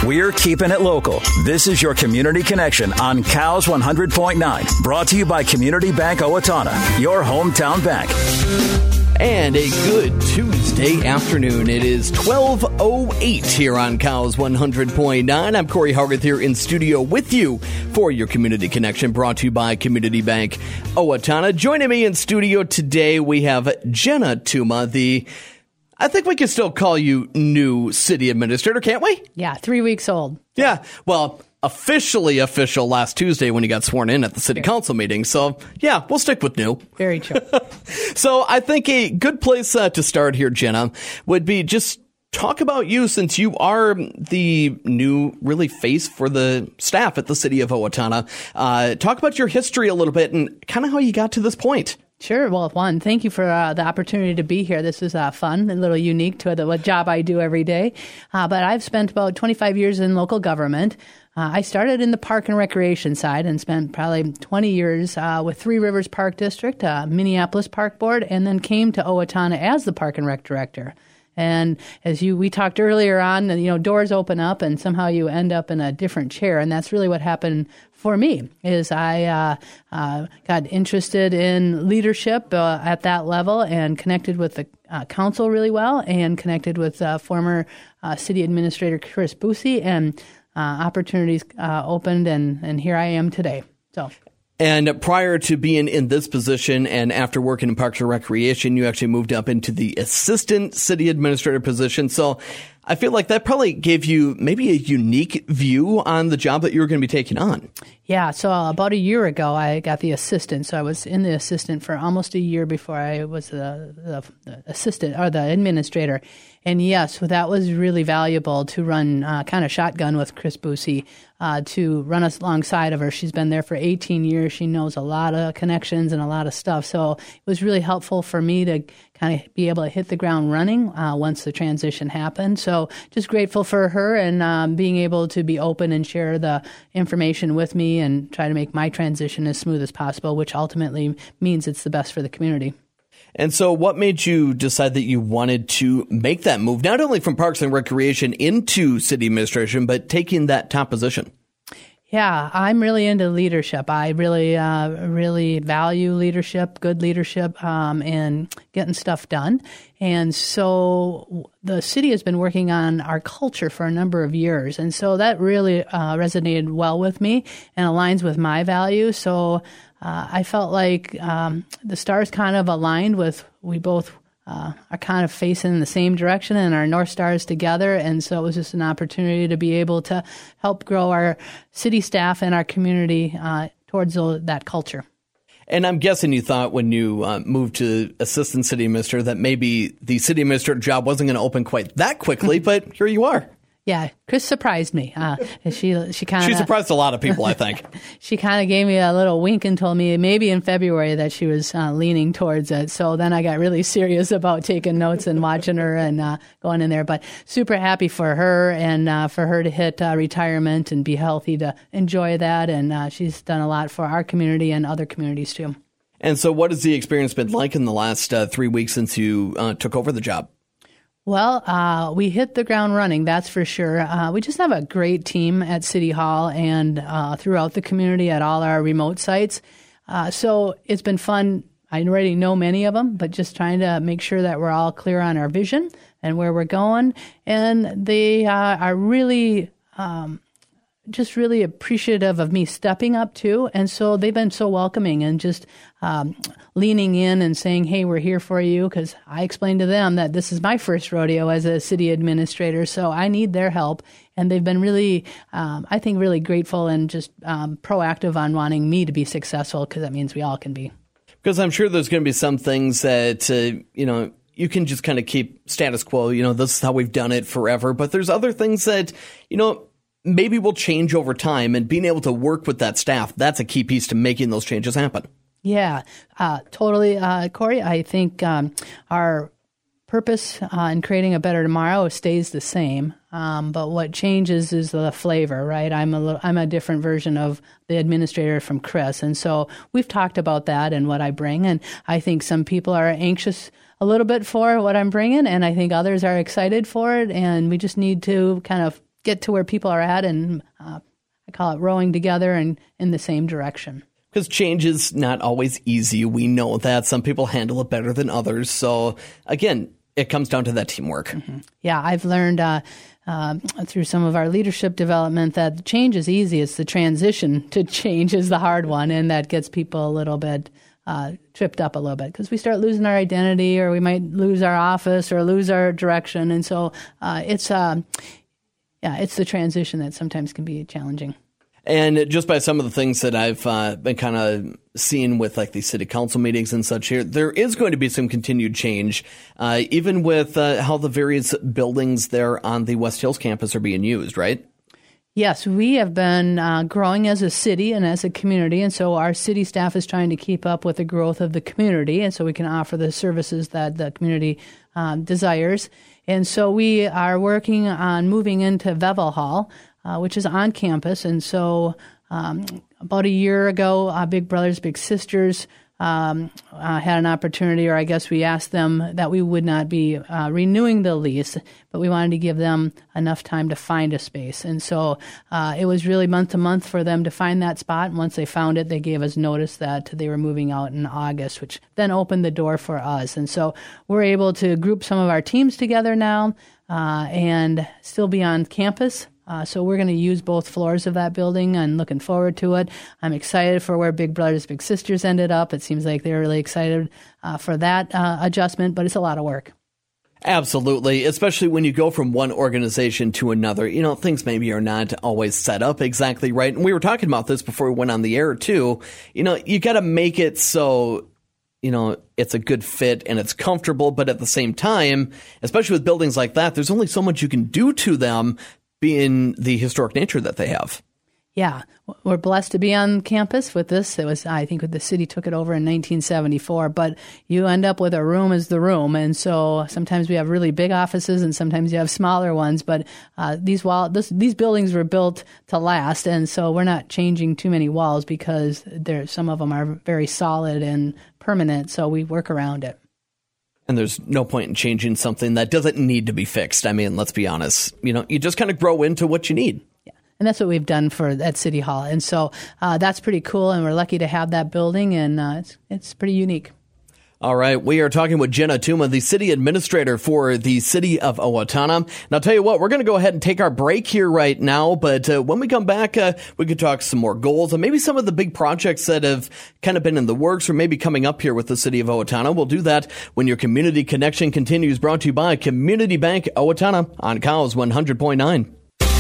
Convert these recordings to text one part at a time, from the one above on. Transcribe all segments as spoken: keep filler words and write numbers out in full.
We're keeping it local. This is your Community Connection on Cows one hundred point nine. Brought to you by Community Bank Owatonna, your hometown bank. And a good Tuesday afternoon. It is twelve oh eight here on Cows one hundred point nine. I'm Corey Hargeth here in studio with you for your Community Connection, brought to you by Community Bank Owatonna. Joining me in studio today, we have Jenna Tuma, the, I think we can still call you new city administrator, can't we? Yeah, three weeks old. Yeah, well, officially official last Tuesday when you got sworn in at the city council meeting. So, yeah, we'll stick with new. Very true. So I think a good place uh, to start here, Jenna, would be just talk about you, since you are the new, really, face for the staff at the city of Owatonna. Uh, talk about your history a little bit and kind of how you got to this point. Sure. Well, one, thank you for uh, the opportunity to be here. This is uh, fun, a little unique to the what job I do every day. Uh, but I've spent about twenty-five years in local government. Uh, I started in the park and recreation side and spent probably twenty years uh, with Three Rivers Park District, uh, Minneapolis Park Board, and then came to Owatonna as the park and rec director. And as you we talked earlier on, you know, doors open up and somehow you end up in a different chair. And that's really what happened for me, is I uh, uh, got interested in leadership uh, at that level and connected with the uh, council really well, and connected with uh, former uh, city administrator Chris Boosie, and uh, opportunities uh, opened, and, and here I am today. So. And prior to being in this position and after working in Parks and Recreation, you actually moved up into the assistant city administrator position. So I feel like that probably gave you maybe a unique view on the job that you were going to be taking on. Yeah. So about a year ago, I got the assistant. So I was in the assistant for almost a year before I was the, the, the assistant or the administrator. And yes, that was really valuable to run uh, kind of shotgun with Chris Boosie, uh, to run us alongside of her. She's been there for eighteen years. She knows a lot of connections and a lot of stuff. So it was really helpful for me to kind of be able to hit the ground running uh, once the transition happened. So just grateful for her and um, being able to be open and share the information with me and try to make my transition as smooth as possible, which ultimately means it's the best for the community. And so what made you decide that you wanted to make that move, not only from Parks and Recreation into city administration, but taking that top position? Yeah, I'm really into leadership. I really, uh, really value leadership, good leadership, um, and getting stuff done. And so the city has been working on our culture for a number of years. And so that really uh, resonated well with me and aligns with my values. So uh, I felt like um, the stars kind of aligned with, we both Uh, are kind of facing in the same direction and our North Stars together. And so it was just an opportunity to be able to help grow our city staff and our community uh, towards that culture. And I'm guessing you thought when you uh, moved to assistant city administrator that maybe the city administrator job wasn't going to open quite that quickly, but here you are. Yeah, Chris surprised me. Uh, she she kind of she surprised a lot of people, I think. She kind of gave me a little wink and told me maybe in February that she was uh, leaning towards it. So then I got really serious about taking notes and watching her and uh, going in there. But super happy for her and uh, for her to hit uh, retirement and be healthy to enjoy that. And uh, she's done a lot for our community and other communities too. And so, what has the experience been like in the last uh, three weeks since you uh, took over the job? Well, uh, we hit the ground running, that's for sure. Uh, we just have a great team at City Hall and uh, throughout the community at all our remote sites. Uh, so it's been fun. I already know many of them, but just trying to make sure that we're all clear on our vision and where we're going. And they uh, are really um, just really appreciative of me stepping up too. And so they've been so welcoming and just um, leaning in and saying, hey, we're here for you. Because I explained to them that this is my first rodeo as a city administrator, so I need their help. And they've been really, um, I think, really grateful and just um, proactive on wanting me to be successful, because that means we all can be. Because I'm sure there's going to be some things that, uh, you know, you can just kind of keep status quo. You know, this is how we've done it forever. But there's other things that, you know, maybe will change over time, and being able to work with that staff, that's a key piece to making those changes happen. Yeah, uh, totally, uh, Corey. I think um, our purpose uh, in creating a better tomorrow stays the same, um, but what changes is the flavor, right? I'm a little, I'm a different version of the administrator from Chris, and so we've talked about that and what I bring, and I think some people are anxious a little bit for what I'm bringing, and I think others are excited for it, and we just need to kind of get to where people are at, and uh, I call it rowing together and in the same direction. Because change is not always easy. We know that. Some people handle it better than others. So, again, it comes down to that teamwork. Mm-hmm. Yeah, I've learned uh, uh, through some of our leadership development that change is easy. It's the transition to change is the hard one, and that gets people a little bit uh, tripped up a little bit because we start losing our identity, or we might lose our office or lose our direction. And so uh, it's, uh, yeah, it's the transition that sometimes can be challenging. And just by some of the things that I've uh, been kind of seeing with like these city council meetings and such here, there is going to be some continued change, uh, even with uh, how the various buildings there on the West Hills campus are being used, right? Yes, we have been uh, growing as a city and as a community, and so our city staff is trying to keep up with the growth of the community, and so we can offer the services that the community um, desires. And so we are working on moving into Vevel Hall, uh, which is on campus. And so um, about a year ago, uh, Big Brothers Big Sisters um, uh, had an opportunity, or I guess we asked them that we would not be uh, renewing the lease, but we wanted to give them enough time to find a space. And so uh, it was really month to month for them to find that spot. And once they found it, they gave us notice that they were moving out in August, which then opened the door for us. And so we're able to group some of our teams together now uh, and still be on campus. Uh, so we're going to use both floors of that building and looking forward to it. I'm excited for where Big Brothers Big Sisters ended up. It seems like they're really excited uh, for that uh, adjustment, but it's a lot of work. Absolutely, especially when you go from one organization to another. You know, things maybe are not always set up exactly right. And we were talking about this before we went on the air, too. You know, you got to make it so, you know, it's a good fit and it's comfortable. But at the same time, especially with buildings like that, there's only so much you can do to them, being the historic nature that they have. Yeah, we're blessed to be on campus with this. It was, I think, the city took it over in nineteen seventy-four, but you end up with a room as the room. And so sometimes we have really big offices and sometimes you have smaller ones, but uh, these wall, this, these buildings were built to last. And so we're not changing too many walls because there, some of them are very solid and permanent. So we work around it. And there's no point in changing something that doesn't need to be fixed. I mean, let's be honest. You know, you just kind of grow into what you need. Yeah, and that's what we've done for at City Hall. And so uh, that's pretty cool, and we're lucky to have that building, and uh, it's it's pretty unique. All right, we are talking with Jenna Tuma, the city administrator for the city of Owatonna. And I'll tell you what, we're going to go ahead and take our break here right now. But uh, when we come back, uh, we could talk some more goals and maybe some of the big projects that have kind of been in the works or maybe coming up here with the city of Owatonna. We'll do that when your Community Connection continues, brought to you by Community Bank Owatonna on Cows one hundred point nine.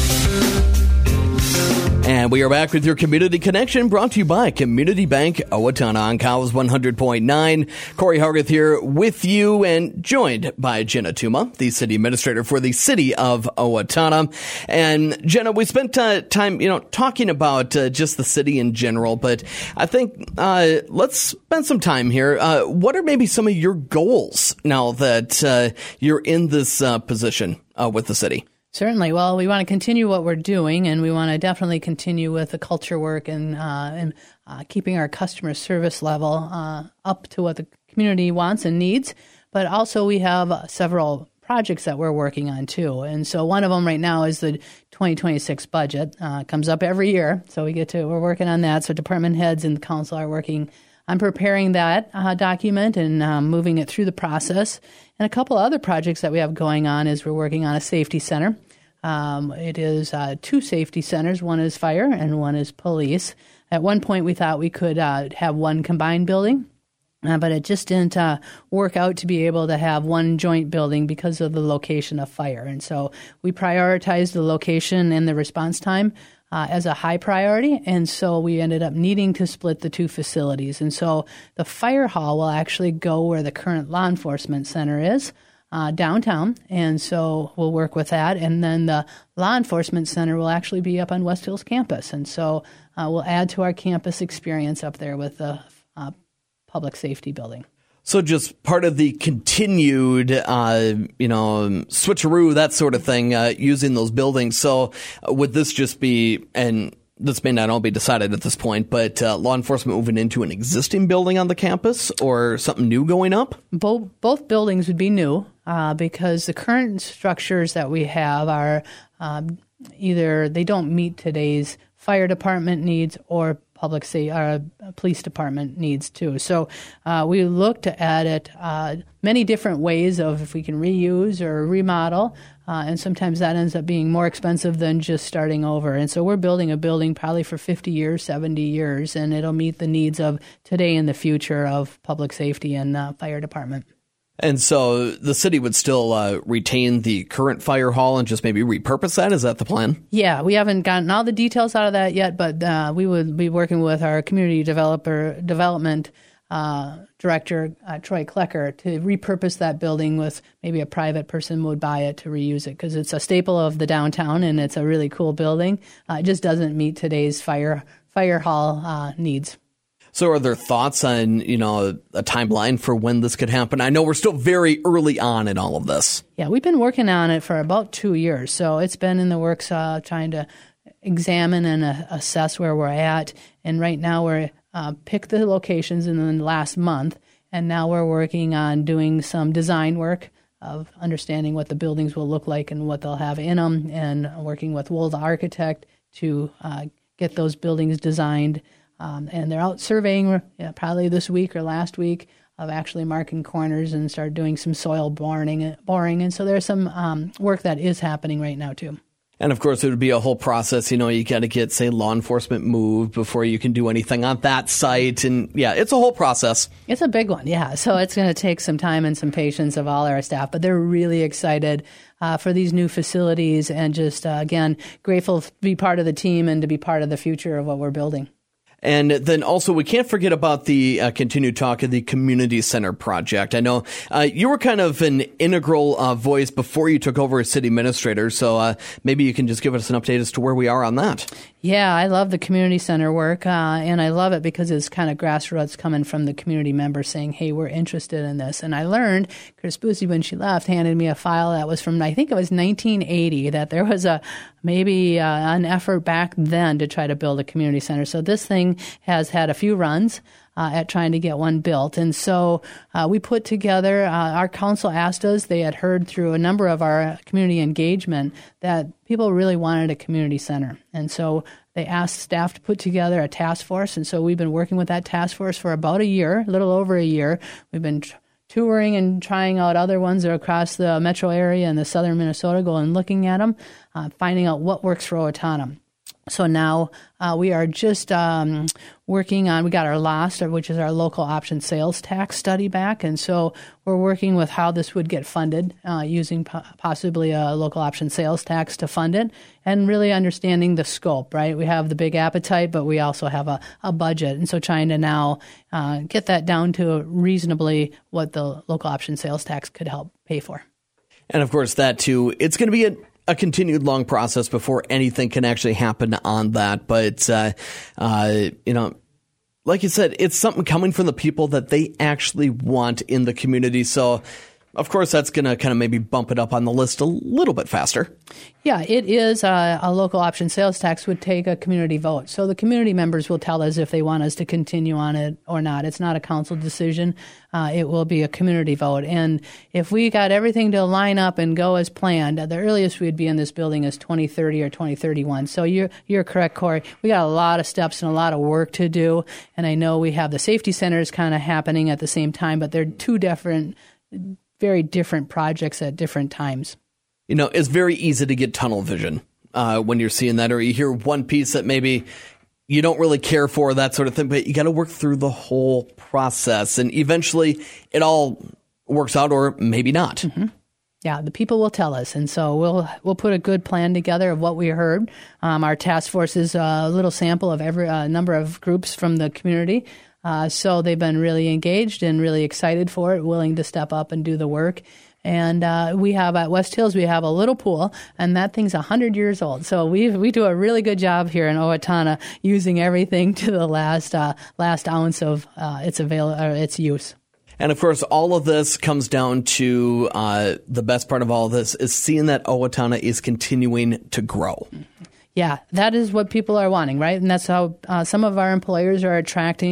And we are back with your Community Connection, brought to you by Community Bank Owatonna on Cows one hundred point nine. Corey Hargeth here with you and joined by Jenna Tuma, the city administrator for the city of Owatonna. And Jenna, we spent uh, time, you know, talking about uh, just the city in general, but I think uh, let's spend some time here. Uh, what are maybe some of your goals now that uh, you're in this uh, position uh, with the city? Certainly. Well, we want to continue what we're doing, and we want to definitely continue with the culture work and uh, and uh, keeping our customer service level uh, up to what the community wants and needs. But also, we have uh, several projects that we're working on too. And so, one of them right now is the twenty twenty-six budget. Uh, comes up every year, so we get to we're working on that. So, department heads and the council are working on preparing that uh, document and um, moving it through the process. And a couple other projects that we have going on is we're working on a safety center. Um, it is uh, two safety centers. One is fire and one is police. At one point, we thought we could uh, have one combined building, uh, but it just didn't uh, work out to be able to have one joint building because of the location of fire. And so we prioritized the location and the response time Uh, as a high priority, and so we ended up needing to split the two facilities. And so the fire hall will actually go where the current law enforcement center is, uh, downtown, and so we'll work with that. And then the law enforcement center will actually be up on West Hills campus, and so uh, we'll add to our campus experience up there with the uh, public safety building. So just part of the continued, uh, you know, switcheroo, that sort of thing, uh, using those buildings. So uh, would this just be, and this may not all be decided at this point, but uh, law enforcement moving into an existing building on the campus or something new going up? Both, both buildings would be new uh, because the current structures that we have are um, either they don't meet today's fire department needs or public safety, uh, police department needs too. So uh, we looked at it uh, many different ways of if we can reuse or remodel, uh, and sometimes that ends up being more expensive than just starting over. And so we're building a building probably for fifty years, seventy years, and it'll meet the needs of today and the future of public safety and uh, fire department. And so the city would still uh, retain the current fire hall and just maybe repurpose that? Is that the plan? Yeah, we haven't gotten all the details out of that yet, but uh, we would be working with our community developer development uh, director, uh, Troy Klecker, to repurpose that building with maybe a private person would buy it to reuse it because it's a staple of the downtown and it's a really cool building. Uh, it just doesn't meet today's fire fire hall uh, needs. So are there thoughts on, you know, a timeline for when this could happen? I know we're still very early on in all of this. Yeah, we've been working on it for about two years. So it's been in the works uh, trying to examine and uh, assess where we're at. And right now we're uh, picked the locations in the last month. And now we're working on doing some design work of understanding what the buildings will look like and what they'll have in them, and working with Wold Architect to uh, get those buildings designed. Um, and they're out surveying yeah, probably this week or last week of actually marking corners and start doing some soil boring. boring. And so there's some um, work that is happening right now, too. And, of course, it would be a whole process. You know, you got to get, say, law enforcement moved before you can do anything on that site. And, yeah, it's a whole process. It's a big one, yeah. So it's going to take some time and some patience of all our staff. But they're really excited uh, for these new facilities and just, uh, again, grateful to be part of the team and to be part of the future of what we're building. And then also, we can't forget about the uh, continued talk of the community center project. I know uh, you were kind of an integral uh, voice before you took over as city administrator, so uh, maybe you can just give us an update as to where we are on that. Yeah, I love the community center work, uh, and I love it because it's kind of grassroots coming from the community members saying, hey, we're interested in this. And I learned, Chris Boosie, when she left, handed me a file that was from, I think it was nineteen eighty, that there was a maybe uh, an effort back then to try to build a community center. So this thing has had a few runs uh, at trying to get one built. And so uh, we put together, uh, our council asked us, they had heard through a number of our community engagement that people really wanted a community center. And so they asked staff to put together a task force. And so we've been working with that task force for about a year, a little over a year. We've been tr- touring and trying out other ones that are across the metro area and the southern Minnesota, going and looking at them, uh, finding out what works for Owatonna. So now uh, we are just um, working on, we got our L O S T, which is our local option sales tax study back. And so we're working with how this would get funded, uh, using po- possibly a local option sales tax to fund it, and really understanding the scope, right? We have the big appetite, but we also have a, a budget. And so trying to now uh, get that down to reasonably what the local option sales tax could help pay for. And of course, that too, it's going to be a a continued long process before anything can actually happen on that. But, uh, uh, you know, like you said, it's something coming from the people that they actually want in the community. So, of course, that's going to kind of maybe bump it up on the list a little bit faster. Yeah, it is a, a local option sales tax would take a community vote. So the community members will tell us if they want us to continue on it or not. It's not a council decision. Uh, it will be a community vote. And if we got everything to line up and go as planned, the earliest we'd be in this building is twenty thirty or twenty thirty-one. So you're, you're correct, Corey. We got a lot of steps and a lot of work to do. And I know we have the safety centers kind of happening at the same time, but they're two different very different projects at different times. You know, it's very easy to get tunnel vision uh, when you're seeing that, or you hear one piece that maybe you don't really care for, that sort of thing, but you got to work through the whole process, and eventually it all works out, or maybe not. Mm-hmm. Yeah, the people will tell us, and so we'll we'll put a good plan together of what we heard. Um, our task force is a little sample of every uh, number of groups from the community. Uh, so they've been really engaged and really excited for it, willing to step up and do the work. And uh, we have at West Hills, we have a little pool, and that thing's one hundred years old. So we we do a really good job here in Owatonna using everything to the last uh, last ounce of uh, its avail or its use. And of course, all of this comes down to uh, the best part of all of this is seeing that Owatonna is continuing to grow. Yeah, that is what people are wanting, right? And that's how uh, some of our employers are attracting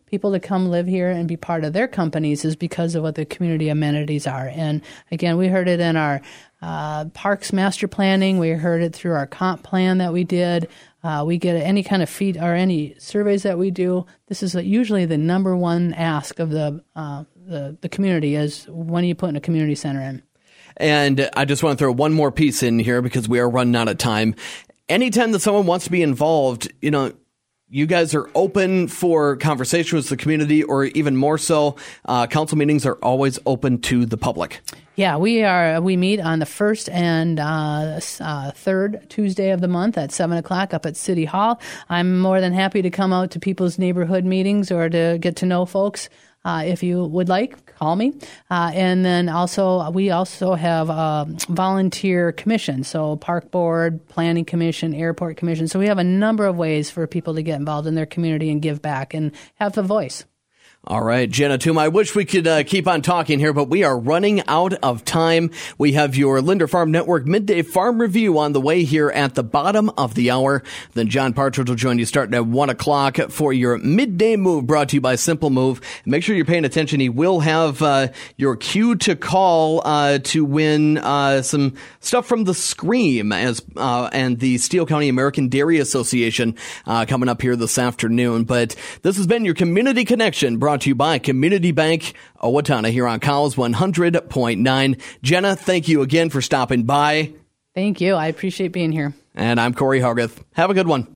people to come live here and be part of their companies is because of what the community amenities are. And again, we heard it in our uh, parks master planning. We heard it through our comp plan that we did. Uh, we get any kind of feed or any surveys that we do. This is usually the number one ask of the uh, the, the community is, when are you putting a community center in? And I just want to throw one more piece in here because we are running out of time. Anytime that someone wants to be involved, you know, you guys are open for conversation with the community, or even more so, uh, council meetings are always open to the public. Yeah, we are. We meet on the first and uh, uh, third Tuesday of the month at seven o'clock up at City Hall. I'm more than happy to come out to people's neighborhood meetings or to get to know folks. Uh, if you would like, call me. Uh, and then also, we also have a volunteer commission, so Park Board, Planning Commission, Airport Commission. So we have a number of ways for people to get involved in their community and give back and have a voice. All right, Jenna Toom, I wish we could uh, keep on talking here, but we are running out of time. We have your Linder Farm Network Midday Farm Review on the way here at the bottom of the hour. Then John Partridge will join you starting at one o'clock for your Midday Move, brought to you by Simple Move. Make sure you're paying attention. He will have uh, your cue to call uh, to win uh, some stuff from the Scream as uh, and the Steele County American Dairy Association uh, coming up here this afternoon. But this has been your Community Connection, brought to you by Community Bank Owatonna here on Cows one hundred point nine. Jenna, thank you again for stopping by. Thank you. I appreciate being here. And I'm Corey Hargeth. Have a good one.